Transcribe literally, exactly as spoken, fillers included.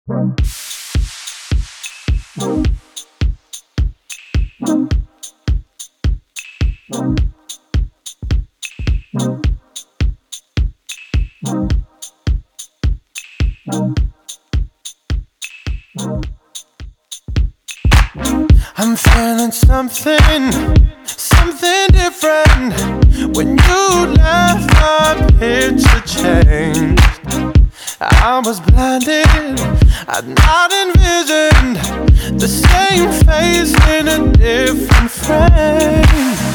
I'm feeling something, something different. When you left, my picture changed. I was blinded, I'd not envisioned the same face in a different frame.